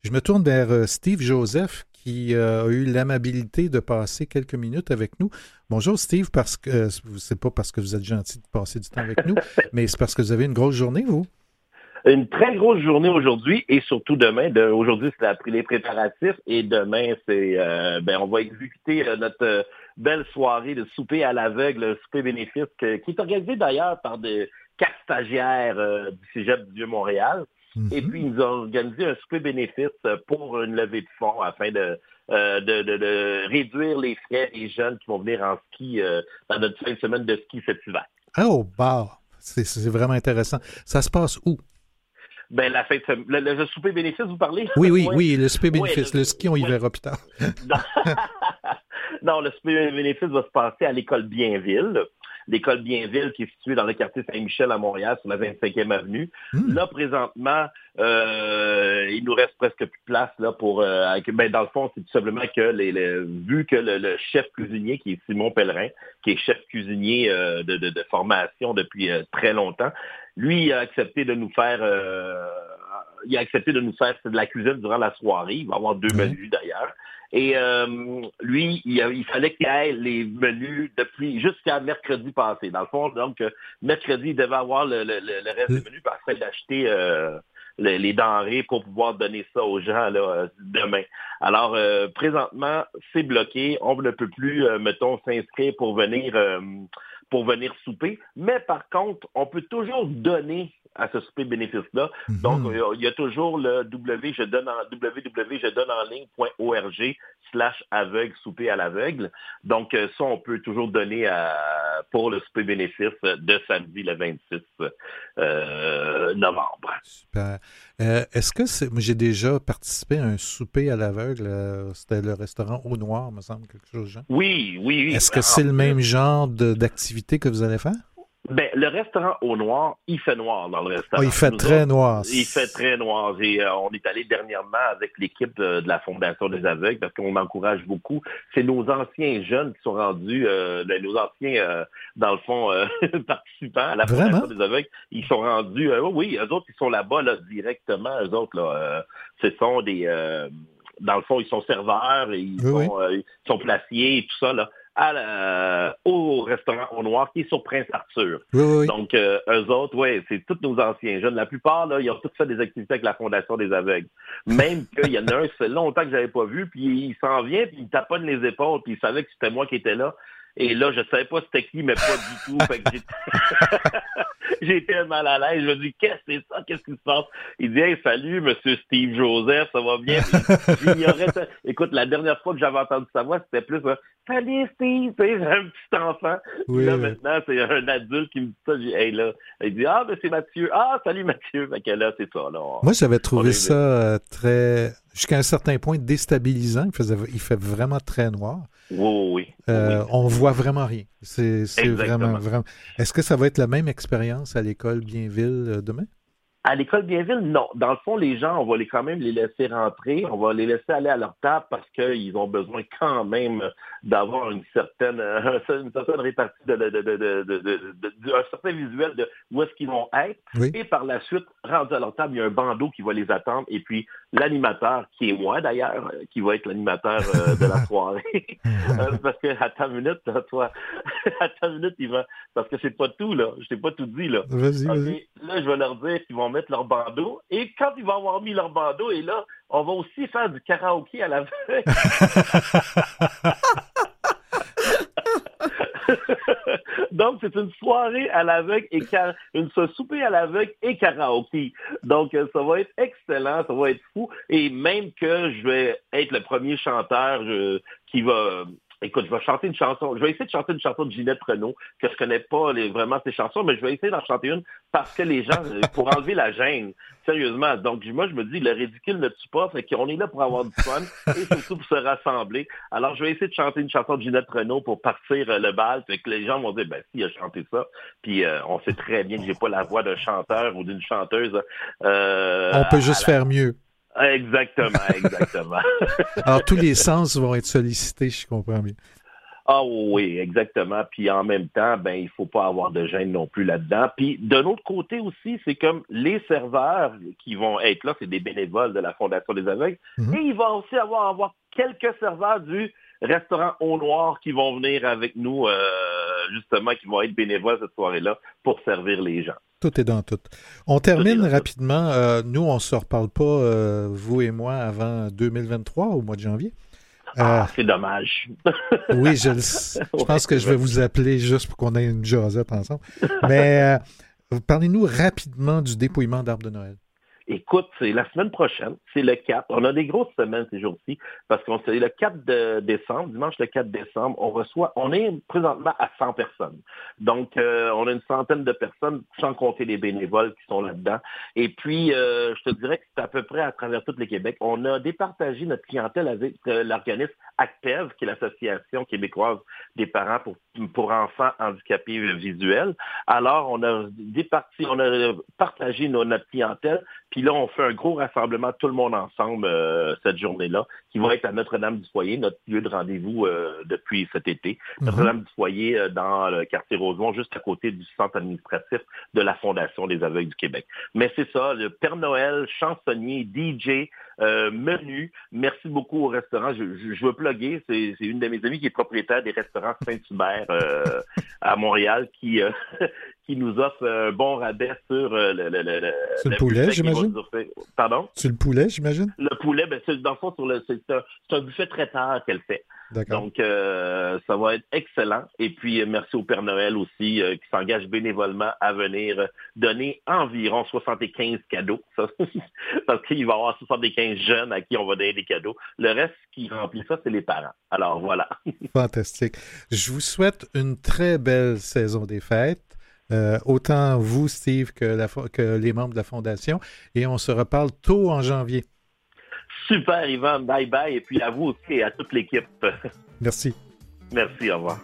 Je me tourne vers Steve Joseph qui a eu l'amabilité de passer quelques minutes avec nous. Bonjour Steve, parce que c'est pas parce que vous êtes gentil de passer du temps avec nous, mais c'est parce que vous avez une grosse journée, vous? Une très grosse journée aujourd'hui et surtout demain. Aujourd'hui, c'est les préparatifs et demain, on va exécuter notre belle soirée de souper à l'aveugle, le souper bénéfice, qui est organisé d'ailleurs par des 4 stagiaires du Cégep du Vieux-Montréal. Et puis, ils nous ont organisé un souper bénéfice pour une levée de fonds afin de réduire les frais des jeunes qui vont venir en ski dans notre fin de semaine de ski cet hiver. Oh, bah, c'est vraiment intéressant. Ça se passe où? Ben, le souper bénéfice, vous parlez? Oui, le souper bénéfice. Le ski, on y verra plus tard. Non, le souper bénéfice va se passer à l'école Bienville. L'école Bienville qui est située dans le quartier Saint-Michel à Montréal, sur la 25e avenue. Là, présentement, il nous reste presque plus de place là pour. Dans le fond, c'est tout simplement que vu que le chef cuisinier, qui est Simon Pellerin, qui est chef cuisinier de formation depuis très longtemps, lui, il a accepté de nous faire. Il a accepté de nous faire de la cuisine durant la soirée. Il va y avoir 2 menus d'ailleurs. Et lui, il fallait qu'il ait les menus depuis jusqu'à mercredi passé. Dans le fond, donc, mercredi, il devait avoir le reste des menus afin d'acheter les denrées pour pouvoir donner ça aux gens là, demain. Alors, présentement, c'est bloqué. On ne peut plus, s'inscrire pour venir souper. Mais par contre, on peut toujours donner à ce souper bénéfice-là. Donc, il y a toujours le www.jeudonneenligne.org/aveugle, souper à l'aveugle. Donc, ça, on peut toujours donner pour le souper bénéfice de samedi le 26 novembre. Super. Est-ce que moi, j'ai déjà participé à un souper à l'aveugle? C'était le restaurant Au Noir, me semble, quelque chose de genre. Oui. Est-ce que c'est le même genre d'activité que vous allez faire? Ben, le restaurant Au Noir, il fait noir dans le restaurant. Oh, il fait très noir. Il fait très noir. On est allé dernièrement avec l'équipe de la Fondation des aveugles parce qu'on encourage beaucoup. C'est nos anciens jeunes qui sont rendus, nos anciens, dans le fond, participants à la Fondation des aveugles. Ils sont rendus, oui, eux autres, ils sont là-bas là, directement. Eux autres, là, ce sont des... dans le fond, ils sont serveurs, et ils sont placiers et tout ça, là. Au restaurant Au Noir, qui est sur Prince Arthur. Oui. Donc, eux autres, c'est tous nos anciens jeunes. La plupart, là, ils ont tous fait des activités avec la Fondation des aveugles. Même qu'il y en a un, ça fait longtemps que j'avais pas vu, puis il s'en vient, puis il taponne les épaules, puis il savait que c'était moi qui étais là. Et là, je savais pas c'était qui, mais pas du tout. Fait que j'ai été mal à l'aise. Je me dis, qu'est-ce que c'est ça? Qu'est-ce qui se passe? Il dit, hey, salut, monsieur Steve Joseph, ça va bien? Écoute, la dernière fois que j'avais entendu sa voix, c'était plus, salut Steve, c'est un petit enfant. Puis là, maintenant, c'est un adulte qui me dit ça. Hey, là, il dit, ben c'est Mathieu. Ah, salut Mathieu. Fait que là, c'est ça. Là, moi, j'avais trouvé ça très, jusqu'à un certain point, déstabilisant. Il fait vraiment très noir. Oui. On voit vraiment rien. C'est vraiment. Est-ce que ça va être la même expérience à l'école Bienville demain? À l'école Bienville, non. Dans le fond, les gens, on va quand même les laisser rentrer. On va les laisser aller à leur table parce qu'ils ont besoin quand même d'avoir une certaine répartie un certain visuel de où est-ce qu'ils vont être. Oui. Et par la suite, rendu à leur table, il y a un bandeau qui va les attendre. Et puis, l'animateur, qui est moi d'ailleurs, qui va être l'animateur de la soirée. Parce que, attends une minute, il va... Parce que c'est pas tout, là. Je t'ai pas tout dit, là. Vas-y. Là, je vais leur dire qu'ils vont mettre leur bandeau. Et quand ils vont avoir mis leur bandeau, et là, on va aussi faire du karaoké à l'aveugle. Donc, c'est une soirée à l'aveugle et une souper à l'aveugle et karaoké. Donc, ça va être excellent, ça va être fou. Et même que je vais être le premier chanteur qui va... Écoute, je vais chanter une chanson. Je vais essayer de chanter une chanson de Ginette Renault, que je connais pas vraiment ses chansons, mais je vais essayer d'en chanter une parce que les gens, pour enlever la gêne, sérieusement. Donc, moi, je me dis, le ridicule ne tue pas, fait qu'on est là pour avoir du fun et surtout pour se rassembler. Alors, je vais essayer de chanter une chanson de Ginette Renault pour partir le bal, fait que les gens vont dire, ben, si, il a chanté ça. Puis, on sait très bien que j'ai pas la voix d'un chanteur ou d'une chanteuse. On peut juste faire mieux. Exactement. Alors, tous les sens vont être sollicités, je comprends bien. Ah oui, exactement. Puis en même temps, ben il faut pas avoir de gêne non plus là-dedans. Puis d'un autre côté aussi, c'est comme les serveurs qui vont être là, c'est des bénévoles de la Fondation des aveugles. Et il va aussi avoir quelques serveurs du restaurant Au Noir qui vont venir avec nous, justement, qui vont être bénévoles cette soirée-là pour servir les gens. Tout est dans tout. On termine rapidement. Nous, on ne se reparle pas, vous et moi, avant 2023, au mois de janvier. C'est dommage. Oui, je pense que je vais vous appeler juste pour qu'on ait une jasette ensemble. Mais parlez-nous rapidement du dépouillement d'arbres de Noël. Écoute, c'est la semaine prochaine, c'est le 4. On a des grosses semaines ces jours-ci parce qu'on c'est le 4 décembre, dimanche le 4 décembre, on est présentement à 100 personnes. Donc, on a une centaine de personnes, sans compter les bénévoles qui sont là-dedans. Et puis, je te dirais que c'est à peu près à travers tout le Québec. On a départagé notre clientèle avec l'organisme ACTEV, qui est l'Association québécoise des parents pour enfants handicapés visuels. Alors, on a partagé notre clientèle. Puis là, on fait un gros rassemblement, tout le monde ensemble, cette journée-là, qui va être à Notre-Dame-du-Foyer, notre lieu de rendez-vous depuis cet été. Notre-Dame-du-Foyer dans le quartier Rosemont, juste à côté du centre administratif de la Fondation des aveugles du Québec. Mais c'est ça, le Père Noël, chansonnier, DJ, menu. Merci beaucoup au restaurant. Je veux plugger, c'est une de mes amies qui est propriétaire des restaurants Saint-Hubert à Montréal qui nous offre un bon rabais sur le poulet, j'imagine? Pardon? Sur le poulet, j'imagine? Le poulet, ben, dans le fond, c'est un buffet traiteur qu'elle fait. D'accord. Donc, ça va être excellent. Et puis, merci au Père Noël aussi, qui s'engage bénévolement à venir donner environ 75 cadeaux. Parce qu'il va y avoir 75 jeunes à qui on va donner des cadeaux. Le reste qui remplit ça, c'est les parents. Alors, voilà. Fantastique. Je vous souhaite une très belle saison des fêtes. Autant vous, Steve, que les membres de la Fondation. Et on se reparle tôt en janvier. Super, Yvan. Bye bye. Et puis à vous aussi et à toute l'équipe. Merci. Merci, au revoir.